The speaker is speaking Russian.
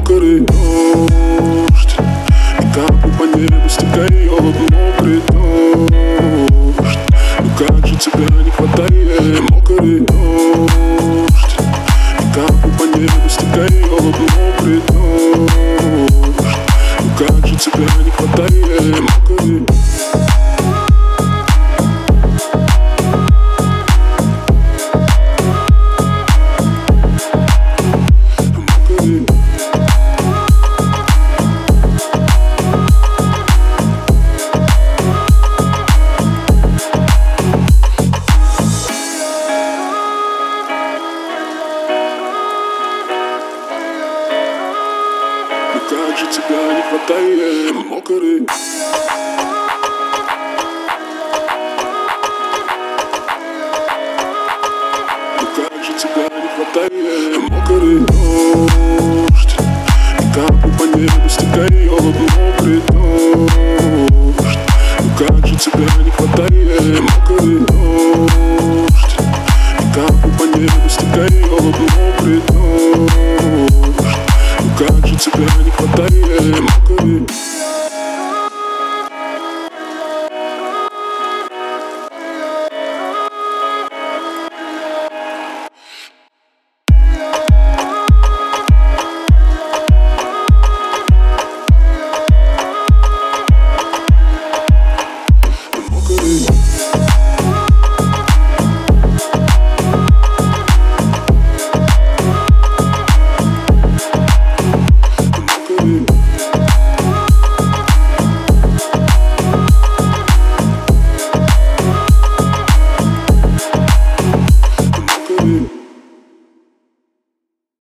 мокрый дождь, и капли по небу стекает, мокрый дождь. Ну как же тебя не хватает, мокрый дождь, и капли по небу стекает, мокрый дождь. Ну как же тебя не хватает, мокрый. Как же тебя не хватает, мокрый. Как же тебя не хватает, мокрый дождь, и капли по небу стекает, мокрый дождь. Ну как же тебя не хватает, мокрый дождь, и капли по небу стекает, мокрый дождь. Ну как же тебя не хватает.